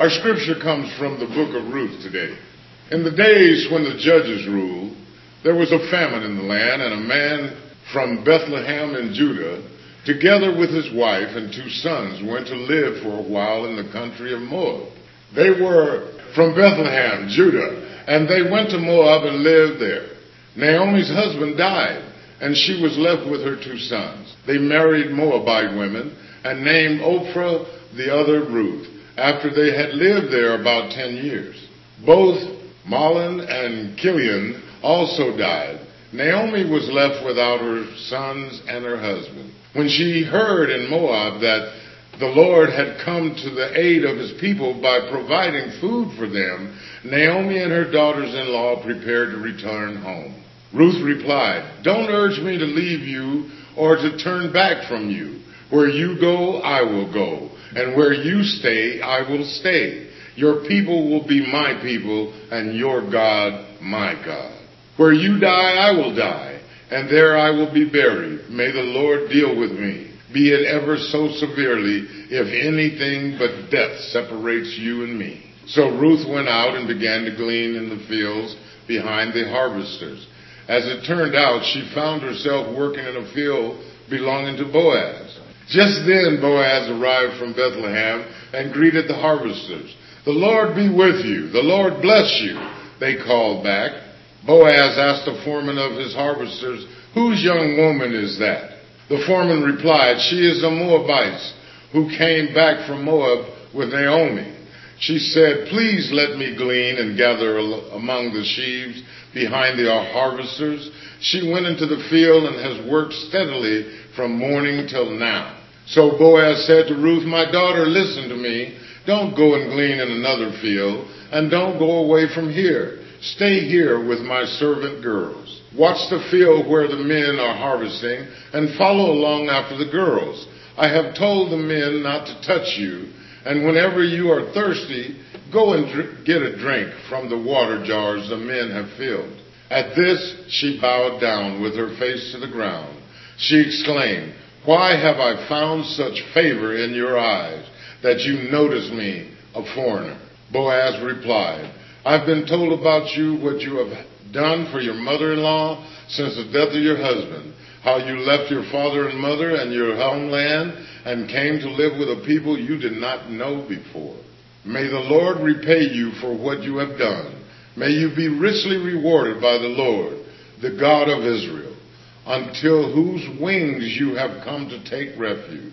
Our scripture comes from the book of Ruth today. In the days when the judges ruled, there was a famine in the land, and a man from Bethlehem in Judah, together with his wife and 2 sons, went to live for a while in the country of Moab. They were from Bethlehem, Judah, and they went to Moab and lived there. Naomi's husband died, and she was left with her 2 sons. They married Moabite women and named Ophrah the other Ruth, after they had lived there about 10 years. Both Mahlon and Chilion also died. Naomi was left without her sons and her husband. When she heard in Moab that the Lord had come to the aid of his people by providing food for them, Naomi and her daughters-in-law prepared to return home. Ruth replied, "Don't urge me to leave you or to turn back from you. Where you go, I will go, and where you stay, I will stay. Your people will be my people, and your God, my God. Where you die, I will die, and there I will be buried. May the Lord deal with me, be it ever so severely, if anything but death separates you and me." So Ruth went out and began to glean in the fields behind the harvesters. As it turned out, she found herself working in a field belonging to Boaz. Just then Boaz arrived from Bethlehem and greeted the harvesters. "The Lord be with you. The Lord bless you," they called back. Boaz asked the foreman of his harvesters, "Whose young woman is that?" The foreman replied, "She is a Moabite who came back from Moab with Naomi. She said, 'Please let me glean and gather among the sheaves behind the harvesters.' She went into the field and has worked steadily from morning till now." So Boaz said to Ruth, "My daughter, listen to me. Don't go and glean in another field, and don't go away from here. Stay here with my servant girls. Watch the field where the men are harvesting, and follow along after the girls. I have told the men not to touch you, and whenever you are thirsty, go and get a drink from the water jars the men have filled." At this, she bowed down with her face to the ground. She exclaimed, "Why have I found such favor in your eyes that you notice me, a foreigner?" Boaz replied, "I've been told about you what you have done for your mother-in-law since the death of your husband, how you left your father and mother and your homeland and came to live with a people you did not know before. May the Lord repay you for what you have done. May you be richly rewarded by the Lord, the God of Israel, until whose wings you have come to take refuge."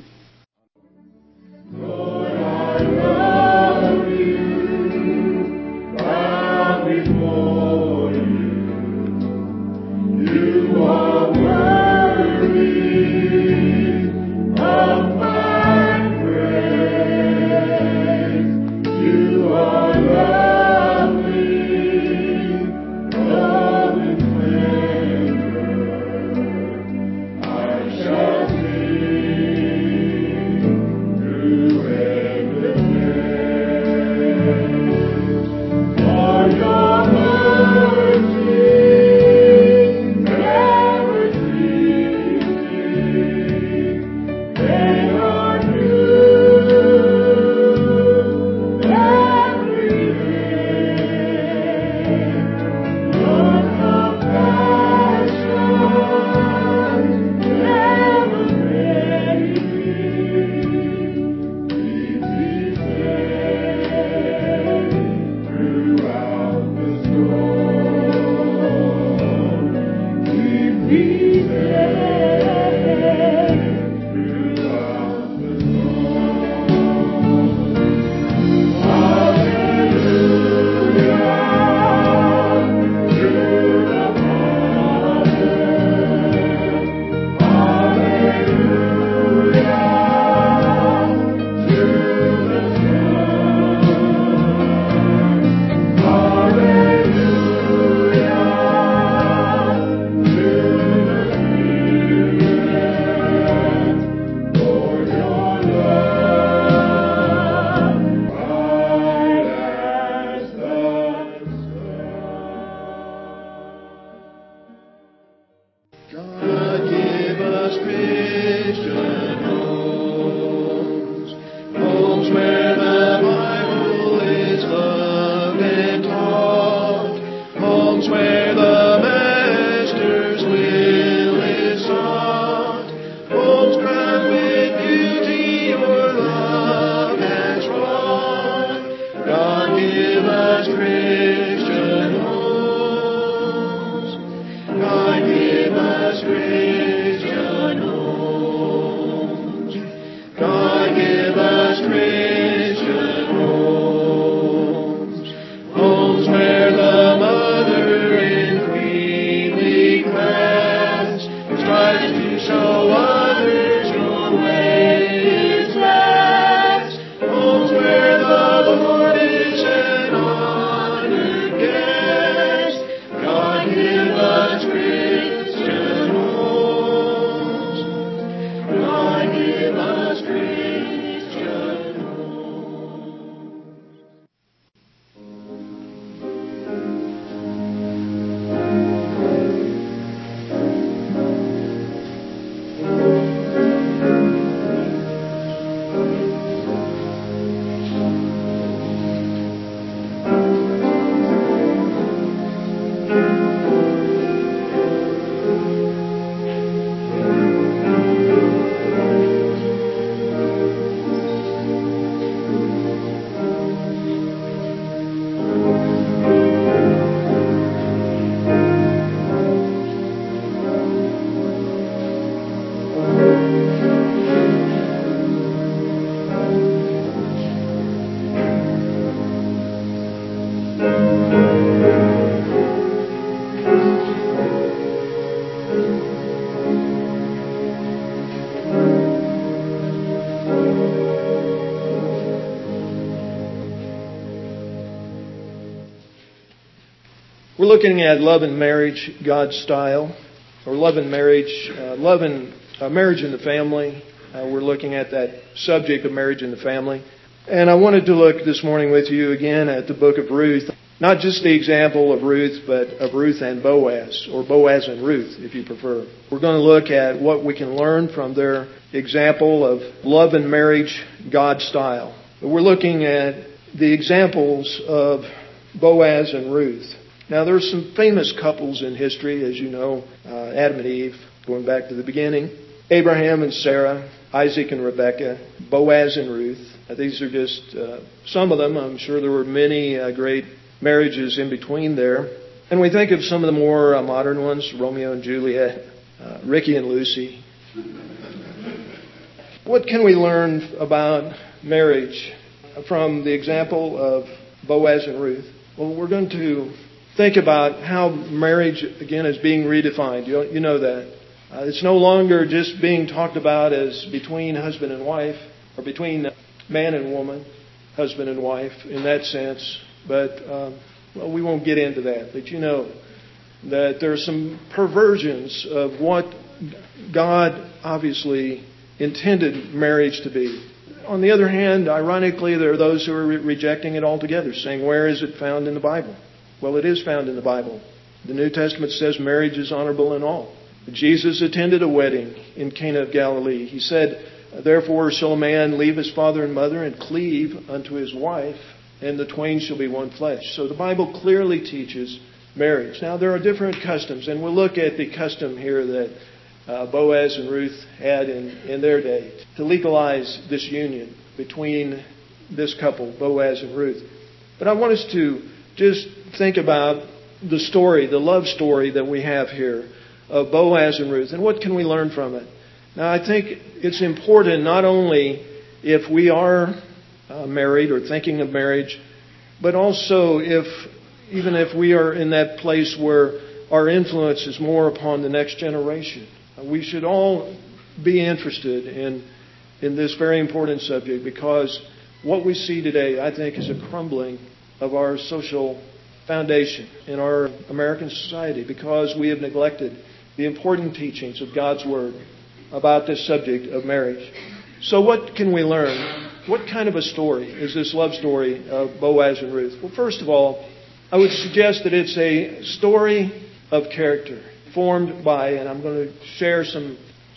Lord, I love you, bow before you. You are worthy of my praise. You are lovely, love and splendor. I shall sing through endless days. For your mercy never ceases. They are new every day. Your compassion never failing. Keep me safe throughout the storm. Keep me safe throughout the storm. Hallelujah to the Father. Hallelujah to the Son. Hallelujah to the Spirit. For your love, bright as the sun. God, give us Christian homes, homes where the Bible looking at love and marriage, God's style, or love and marriage, marriage in the family. We're looking at that subject of marriage in the family. And I wanted to look this morning with you again at the book of Ruth. Not just the example of Ruth, but of Ruth and Boaz, or Boaz and Ruth, if you prefer. We're going to look at what we can learn from their example of love and marriage, God's style. We're looking at the examples of Boaz and Ruth. Now, there's some famous couples in history, as you know, Adam and Eve, going back to the beginning, Abraham and Sarah, Isaac and Rebekah, Boaz and Ruth. These are just some of them. I'm sure there were many great marriages in between there. And we think of some of the more modern ones, Romeo and Juliet, Ricky and Lucy. What can we learn about marriage from the example of Boaz and Ruth? Well, we're going to think about how marriage, again, is being redefined. You know that. It's no longer just being talked about as between husband and wife, or between man and woman, husband and wife, in that sense. But, well, we won't get into that. But you know that there are some perversions of what God obviously intended marriage to be. On the other hand, ironically, there are those who are rejecting it altogether, saying, where is it found in the Bible? Well, it is found in the Bible. The New Testament says marriage is honorable in all. Jesus attended a wedding in Cana of Galilee. He said, therefore shall a man leave his father and mother and cleave unto his wife, and the twain shall be one flesh. So the Bible clearly teaches marriage. Now, there are different customs, and we'll look at the custom here that Boaz and Ruth had in their day to legalize this union between this couple, Boaz and Ruth. But I want us to just think about the story, the love story that we have here of Boaz and Ruth, and what can we learn from it? Now, I think it's important not only if we are married or thinking of marriage, but also even if we are in that place where our influence is more upon the next generation. We should all be interested in this very important subject, because what we see today, I think, is a crumbling of our social foundation in our American society, because we have neglected the important teachings of God's Word about this subject of marriage. So what can we learn? What kind of a story is this love story of Boaz and Ruth? Well, first of all, I would suggest that it's a story of character formed by, and I'm going to share some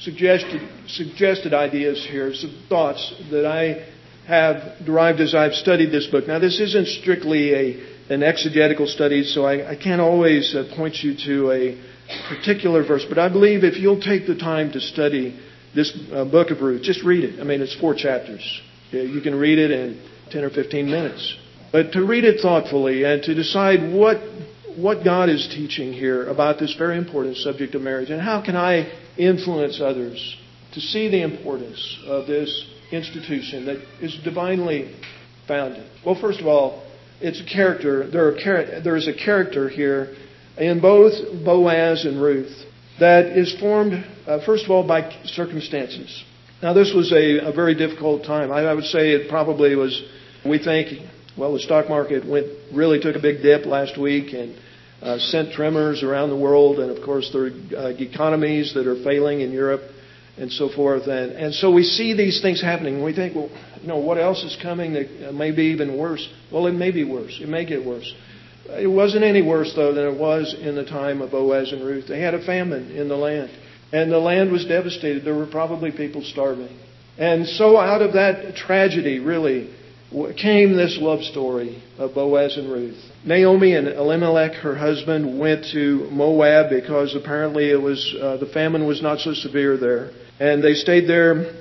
suggested ideas here, some thoughts that I have derived as I've studied this book. Now, this isn't strictly an exegetical study, so I can't always point you to a particular verse, but I believe if you'll take the time to study this book of Ruth, just read it. I mean, it's 4 chapters. You can read it in 10 or 15 minutes. But to read it thoughtfully and to decide what God is teaching here about this very important subject of marriage, and how can I influence others to see the importance of this institution that is divinely founded. Well, first of all, it's a character. There is a character here in both Boaz and Ruth that is formed, first of all, by circumstances. Now, this was a very difficult time. I would say it probably was, we think, well, the stock market really took a big dip last week and sent tremors around the world. And, of course, there are economies that are failing in Europe and so forth. And so we see these things happening. And we think, well, what else is coming that may be even worse? Well, it may be worse. It may get worse. It wasn't any worse, though, than it was in the time of Boaz and Ruth. They had a famine in the land, and the land was devastated. There were probably people starving. And so out of that tragedy, really, came this love story of Boaz and Ruth. Naomi and Elimelech, her husband, went to Moab because apparently the famine was not so severe there. And they stayed there,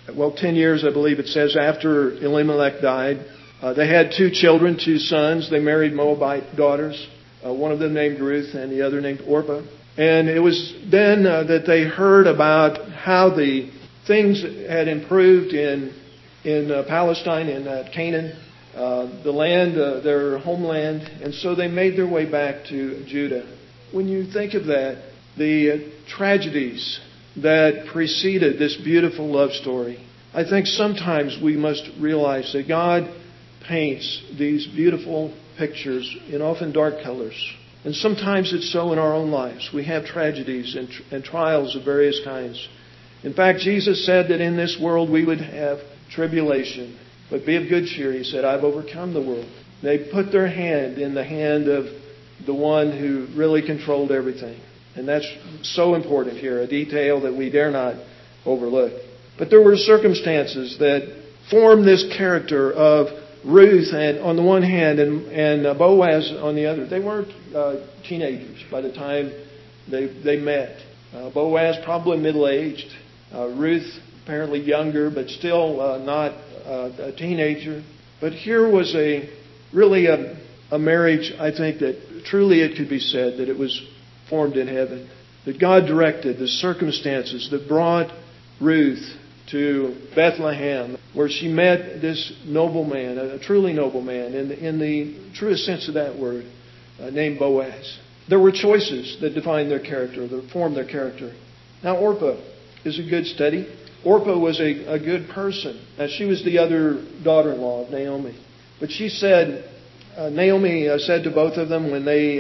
10 years, I believe it says, after Elimelech died. They had 2 children, 2 sons. They married Moabite daughters, one of them named Ruth and the other named Orpah. And it was then that they heard about how the things had improved in Palestine, in Canaan, the land, their homeland. And so they made their way back to Judah. When you think of that, the tragedies that preceded this beautiful love story, I think sometimes we must realize that God paints these beautiful pictures in often dark colors. And sometimes it's so in our own lives. We have tragedies and trials of various kinds. In fact, Jesus said that in this world we would have tribulation. But be of good cheer, He said, I've overcome the world. They put their hand in the hand of the one who really controlled everything. And that's so important here, a detail that we dare not overlook. But there were circumstances that formed this character of Ruth and on the one hand and Boaz on the other. They weren't teenagers by the time they met. Boaz probably middle-aged. Ruth apparently younger, but still not a teenager. But here was really a marriage, I think, that truly it could be said that it was formed in heaven. That God directed the circumstances that brought Ruth to Bethlehem, where she met this noble man, a truly noble man, in the truest sense of that word, named Boaz. There were choices that defined their character, that formed their character. Now, Orpah is a good study. Orpah was a good person. Now, she was the other daughter-in-law of Naomi. But she said, Naomi said to both of them when they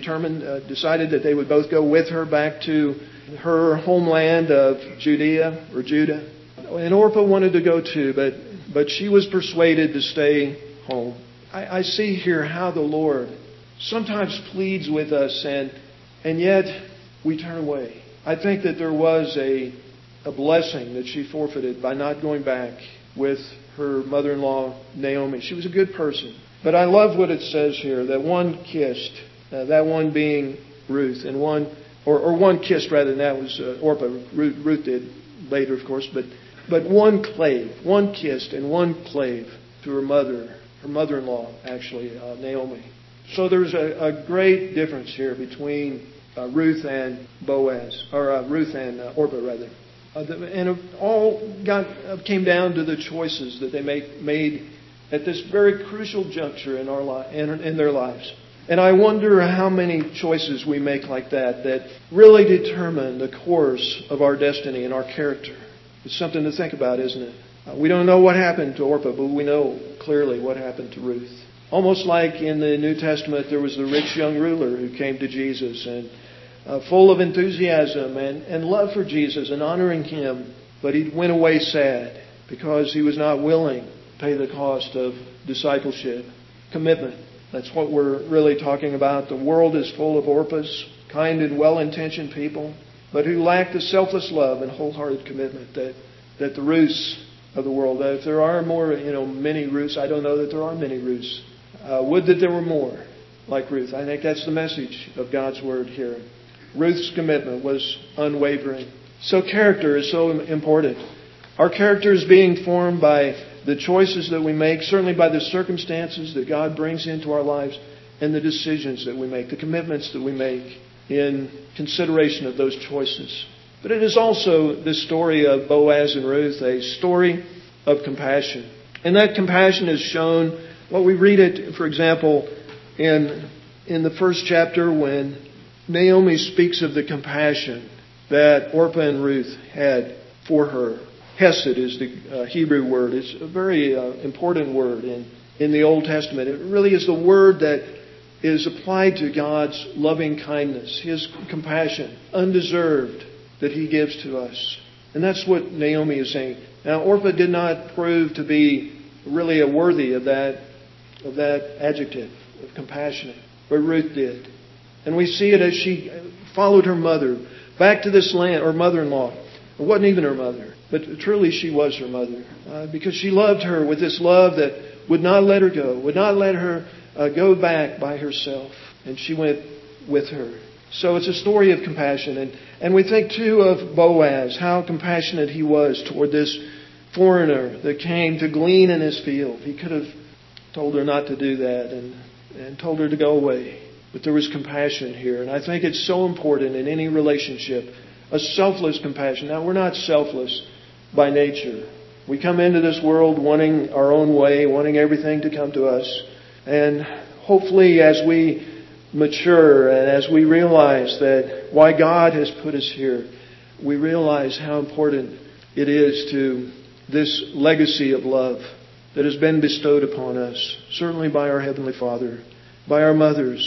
decided that they would both go with her back to her homeland of Judea or Judah. And Orpah wanted to go too, but she was persuaded to stay home. I see here how the Lord sometimes pleads with us and yet we turn away. I think that there was a blessing that she forfeited by not going back with her mother-in-law Naomi. She was a good person. But I love what it says here, that one kissed, that one being Ruth, and one kissed rather than that was Orpah. Ruth did later, of course, but one clave, one kissed and one clave to her mother-in-law, actually, Naomi. So there's a great difference here between Ruth and Boaz, or Ruth and Orpah, rather. And it all came down to the choices that they made at this very crucial juncture in their lives. And I wonder how many choices we make like that really determine the course of our destiny and our character. It's something to think about, isn't it? We don't know what happened to Orpah, but we know clearly what happened to Ruth. Almost like in the New Testament, there was the rich young ruler who came to Jesus and full of enthusiasm and love for Jesus and honoring Him, but he went away sad because he was not willing to pay the cost of discipleship, commitment. That's what we're really talking about. The world is full of Orpahs, kind and well-intentioned people, but who lack the selfless love and wholehearted commitment that the Ruths of the world. If there are more, many Ruths, I don't know that there are many Ruths. Would that there were more like Ruth. I think that's the message of God's Word here. Ruth's commitment was unwavering. So character is so important. Our character is being formed by the choices that we make, certainly by the circumstances that God brings into our lives, and the decisions that we make, the commitments that we make in consideration of those choices. But it is also the story of Boaz and Ruth, a story of compassion. And that compassion is shown, we read it, for example, in the first chapter when Naomi speaks of the compassion that Orpah and Ruth had for her. Hesed is the Hebrew word. It's a very important word in the Old Testament. It really is the word that is applied to God's loving kindness, His compassion, undeserved, that He gives to us. And that's what Naomi is saying. Now, Orpah did not prove to be really worthy of that adjective of compassionate, but Ruth did. And we see it as she followed her mother back to this land, or mother-in-law. It wasn't even her mother, but truly she was her mother. Because she loved her with this love that would not let her go, would not let her go back by herself. And she went with her. So it's a story of compassion. And we think too of Boaz, how compassionate he was toward this foreigner that came to glean in his field. He could have told her not to do that and told her to go away. But there was compassion here. And I think it's so important in any relationship, a selfless compassion. Now, we're not selfless by nature. We come into this world wanting our own way, wanting everything to come to us. And hopefully as we mature and as we realize that why God has put us here, we realize how important it is to this legacy of love that has been bestowed upon us, certainly by our Heavenly Father, by our mothers,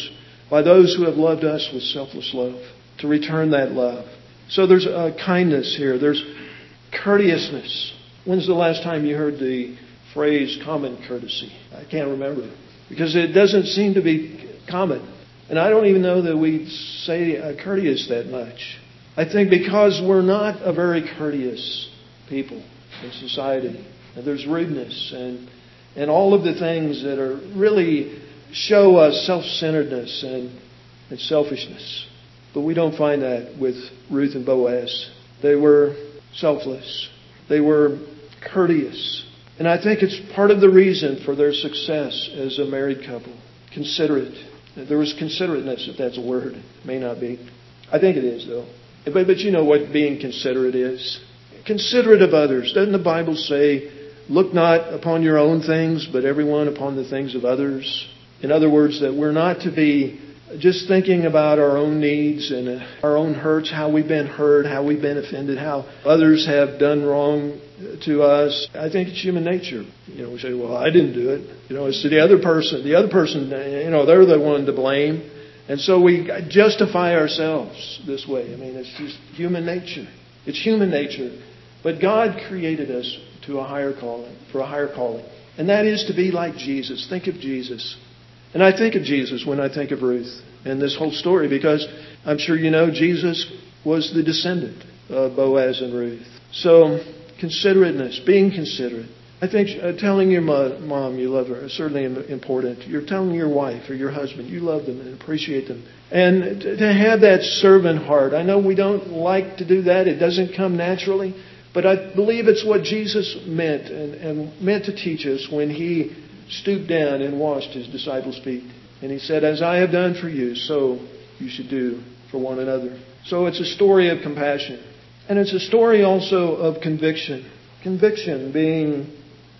by those who have loved us with selfless love, to return that love. So there's a kindness here. There's courteousness. When's the last time you heard the phrase common courtesy? I can't remember. Because it doesn't seem to be common. And I don't even know that we say courteous that much. I think because we're not a very courteous people in society. And there's rudeness and all of the things that are really show us self-centeredness and selfishness. But we don't find that with Ruth and Boaz. They were selfless. They were courteous. And I think it's part of the reason for their success as a married couple. Considerate. There was considerateness, if that's a word. It may not be. I think it is, though. But you know what being considerate is. Considerate of others. Doesn't the Bible say, look not upon your own things, but everyone upon the things of others? In other words, that we're not to be just thinking about our own needs and our own hurts, how we've been hurt, how we've been offended, how others have done wrong to us. I think it's human nature. We say, well, I didn't do it. It's to the other person. The other person, they're the one to blame. And so we justify ourselves this way. It's just human nature. It's human nature. But God created us to a higher calling, for a higher calling. And that is to be like Jesus. Think of Jesus. And I think of Jesus when I think of Ruth and this whole story, because I'm sure you know Jesus was the descendant of Boaz and Ruth. So considerateness, being considerate. I think telling your mom you love her is certainly important. You're telling your wife or your husband you love them and appreciate them. And to have that servant heart. I know we don't like to do that. It doesn't come naturally. But I believe it's what Jesus meant and meant to teach us when He stooped down and washed His disciples' feet. And He said, as I have done for you, so you should do for one another. So it's a story of compassion. And it's a story also of conviction. Conviction being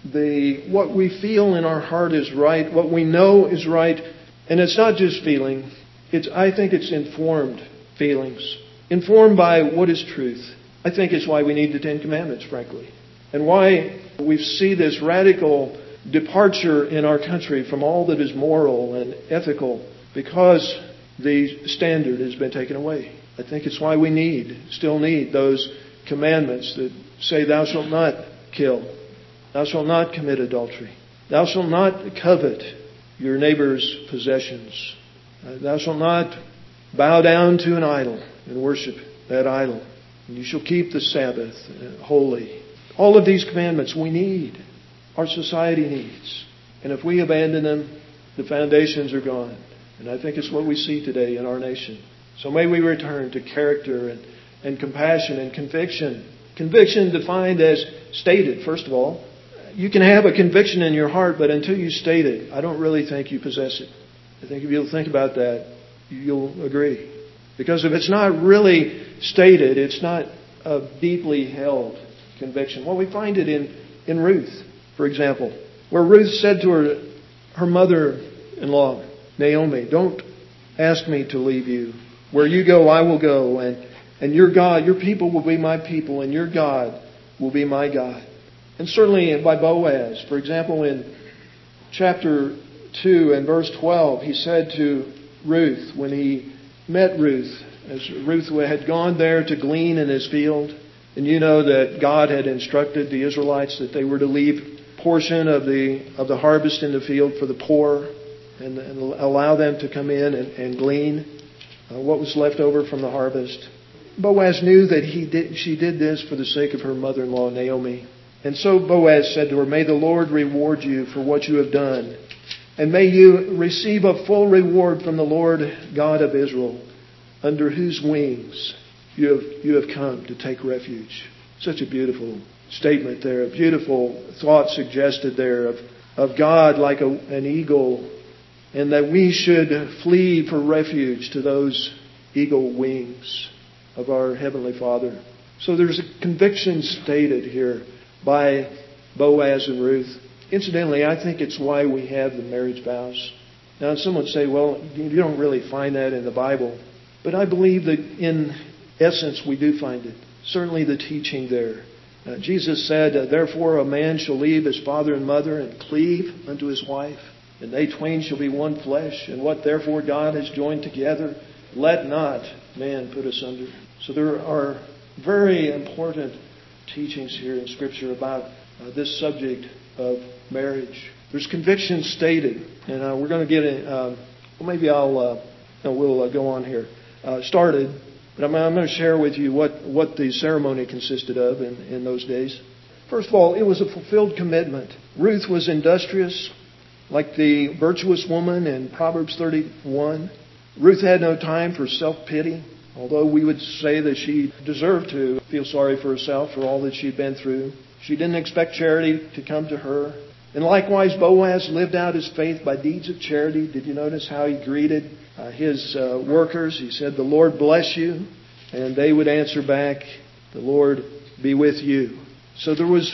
what we feel in our heart is right, what we know is right. And it's not just feeling. I think it's informed feelings. Informed by what is truth. I think it's why we need the Ten Commandments, frankly. And why we see this radical departure in our country from all that is moral and ethical, because the standard has been taken away. I think it's why we still need those commandments that say, thou shalt not kill, thou shalt not commit adultery, thou shalt not covet your neighbor's possessions, thou shalt not bow down to an idol and worship that idol, and you shall keep the Sabbath holy. All of these commandments we need. Our society needs. And if we abandon them, the foundations are gone. And I think it's what we see today in our nation. So may we return to character and compassion and conviction. Conviction defined as stated, first of all. You can have a conviction in your heart, but until you state it, I don't really think you possess it. I think if you'll think about that, you'll agree. Because if it's not really stated, it's not a deeply held conviction. Well, we find it in Ruth. For example, where Ruth said to her mother-in-law, Naomi, don't ask me to leave you. Where you go, I will go. And your God, your people will be my people. And your God will be my God. And certainly by Boaz, for example, in chapter 2 and verse 12, he said to Ruth, when he met Ruth, as Ruth had gone there to glean in his field, and you know that God had instructed the Israelites that they were to leave portion of the harvest in the field for the poor and allow them to come in and glean what was left over from the harvest. Boaz knew that she did this for the sake of her mother-in-law, Naomi. And so Boaz said to her, may the Lord reward you for what you have done, and may you receive a full reward from the Lord God of Israel, under whose wings you have come to take refuge. Such a beautiful statement there, a beautiful thought suggested there of God like an eagle, and that we should flee for refuge to those eagle wings of our Heavenly Father. So there's a conviction stated here by Boaz and Ruth. Incidentally, I think it's why we have the marriage vows. Now, some would say, well, you don't really find that in the Bible. But I believe that in essence we do find it. Certainly the teaching there. Jesus said, therefore a man shall leave his father and mother and cleave unto his wife. And they twain shall be one flesh. And what therefore God has joined together, let not man put asunder. So there are very important teachings here in Scripture about this subject of marriage. There's conviction stated, and we're going to get it. We'll go on here. Started, but I'm going to share with you what the ceremony consisted of in those days. First of all, it was a fulfilled commitment. Ruth was industrious, like the virtuous woman in Proverbs 31. Ruth had no time for self-pity, although we would say that she deserved to feel sorry for herself for all that she'd been through. She didn't expect charity to come to her. And likewise, Boaz lived out his faith by deeds of charity. Did you notice how he greeted his workers? He said, "The Lord bless you." And they would answer back, "The Lord be with you." So there was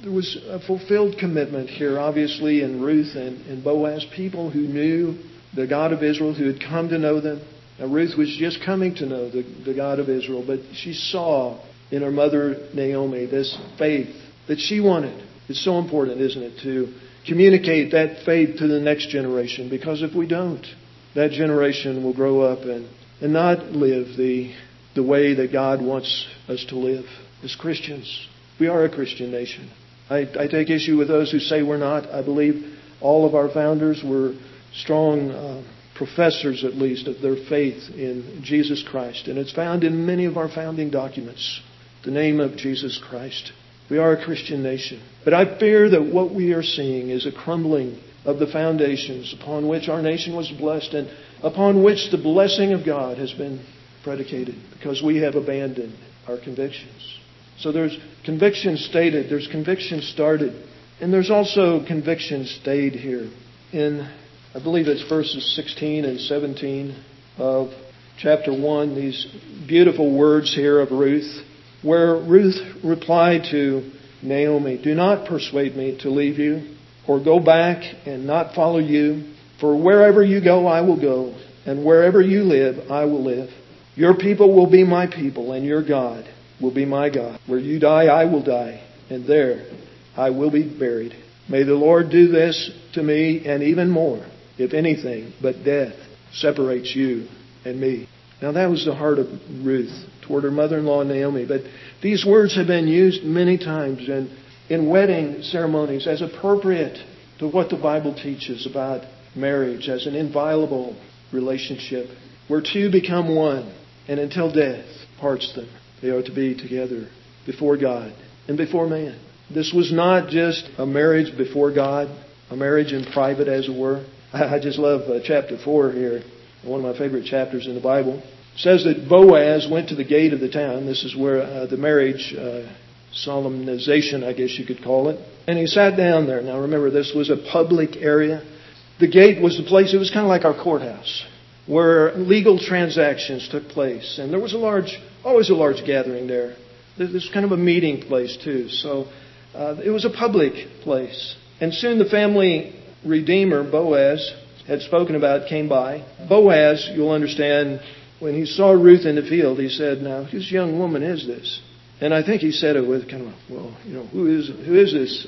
a fulfilled commitment here, obviously, in Ruth and Boaz, people who knew the God of Israel, who had come to know them. Now, Ruth was just coming to know the God of Israel, but she saw in her mother Naomi this faith that she wanted. It's so important, isn't it, to communicate that faith to the next generation, because if we don't, that generation will grow up and not live the way that God wants us to live as Christians. We are a Christian nation. I take issue with those who say we're not. I believe all of our founders were strong professors, at least, of their faith in Jesus Christ. And it's found in many of our founding documents, the name of Jesus Christ. We are a Christian nation. But I fear that what we are seeing is a crumbling of the foundations upon which our nation was blessed and upon which the blessing of God has been predicated, because we have abandoned our convictions. So there's conviction stated, there's conviction started, and there's also conviction stayed here. In, I believe it's verses 16 and 17 of chapter 1, these beautiful words here of Ruth, where Ruth replied to Naomi, "Do not persuade me to leave you or go back and not follow you. For wherever you go, I will go, and wherever you live, I will live. Your people will be my people, and your God will be my God. Where you die, I will die, and there I will be buried. May the Lord do this to me, and even more, if anything but death separates you and me." Now that was the heart of Ruth toward her mother-in-law Naomi. But these words have been used many times in wedding ceremonies as appropriate to what the Bible teaches about marriage as an inviolable relationship where two become one, and until death parts them, they are to be together before God and before man. This was not just a marriage before God, a marriage in private, as it were. I just love chapter 4 here, one of my favorite chapters in the Bible. It says that Boaz went to the gate of the town. This is where the marriage solemnization, I guess you could call it. And he sat down there. Now remember, this was a public area. The gate was the place, it was kind of like our courthouse, where legal transactions took place. And there was always a large gathering there. This was kind of a meeting place too. So it was a public place. And soon the family redeemer, Boaz, had spoken about, came by. Boaz, you'll understand, when he saw Ruth in the field, he said, "Now, whose young woman is this?" And I think he said it with kind of, who is this,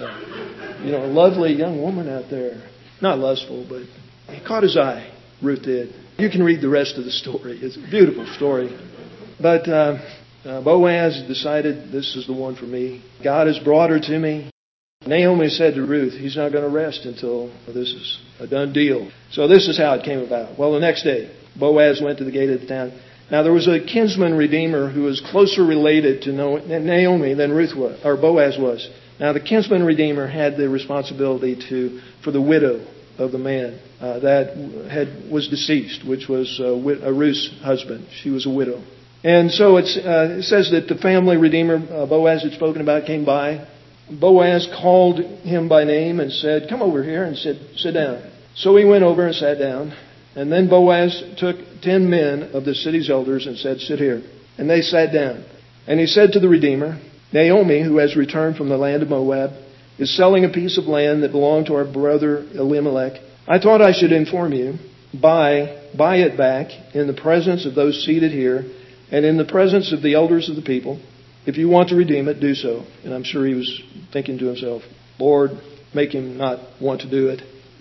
a lovely young woman out there? Not lustful, but he caught his eye. Ruth did. You can read the rest of the story. It's a beautiful story. But Boaz decided, this is the one for me. God has brought her to me. Naomi said to Ruth, he's not going to rest until this is a done deal. So this is how it came about. Well, the next day, Boaz went to the gate of the town. Now there was a kinsman redeemer who was closer related to Naomi than Boaz was. Now the kinsman redeemer had the responsibility for the widow of the man that was deceased, which was Ruth's husband. She was a widow. And so it says that the family redeemer Boaz had spoken about came by. Boaz called him by name and said, "Come over here," and said, "Sit down." So he went over and sat down. And then Boaz took 10 men of the city's elders and said, "Sit here." And they sat down. And he said to the Redeemer, "Naomi, who has returned from the land of Moab, is selling a piece of land that belonged to our brother Elimelech. I thought I should inform you. Buy it back in the presence of those seated here and in the presence of the elders of the people. If you want to redeem it, do so." And I'm sure he was thinking to himself, "Lord, make him not want to do it."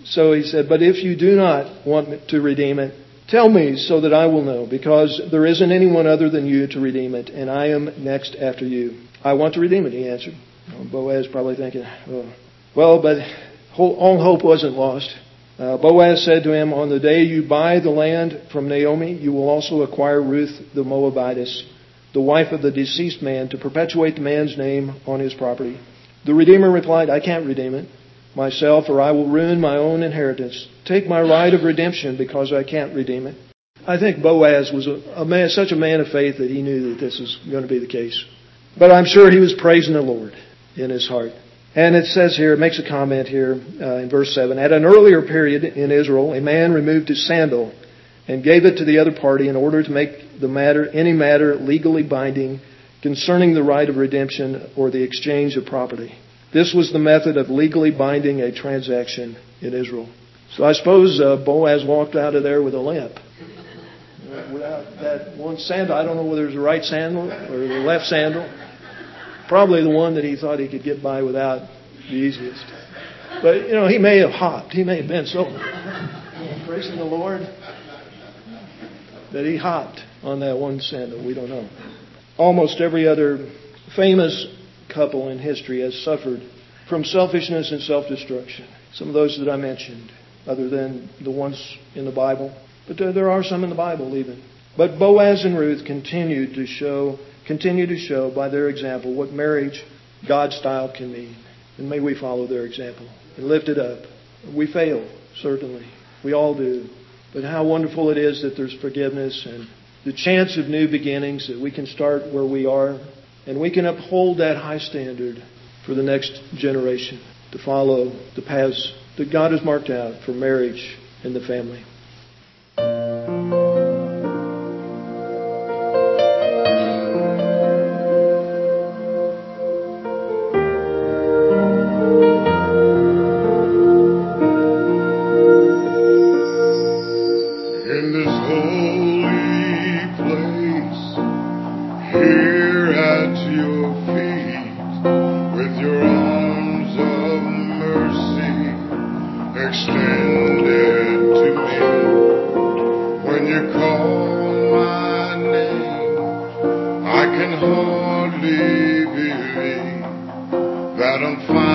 So he said, but if you do not want to redeem it, tell me so that I will know, because there isn't anyone other than you to redeem it, and I am next after you. I want to redeem it, he answered. Boaz probably thinking, oh. Well, but all hope wasn't lost. Boaz said to him, on the day you buy the land from Naomi, you will also acquire Ruth the Moabitess, the wife of the deceased man, to perpetuate the man's name on his property. The Redeemer replied, I can't redeem it myself, or I will ruin my own inheritance. Take my right of redemption because I can't redeem it. I think Boaz was such a man of faith that he knew that this was going to be the case. But I'm sure he was praising the Lord in his heart. And it says here, it makes a comment here in verse 7, at an earlier period in Israel, a man removed his sandal and gave it to the other party in order to make any matter legally binding concerning the right of redemption or the exchange of property. This was the method of legally binding a transaction in Israel. So I suppose Boaz walked out of there with a limp. Without that one sandal, I don't know whether it was the right sandal or the left sandal. Probably the one that he thought he could get by without the easiest. But, he may have hopped. He may have been so praising the Lord that he hopped on that one sandal. We don't know. Almost every other famous couple in history has suffered from selfishness and self-destruction. Some of those that I mentioned, other than the ones in the Bible. But there are some in the Bible even. But Boaz and Ruth continue to show by their example what marriage, God's style, can mean. And may we follow their example and lift it up. We fail, certainly. We all do. But how wonderful it is that there's forgiveness and the chance of new beginnings, that we can start where we are and we can uphold that high standard for the next generation to follow the paths that God has marked out for marriage and the family. In this holy place, here at your feet, with your arms of mercy extended to me. When you call my name, I can hardly believe that I'm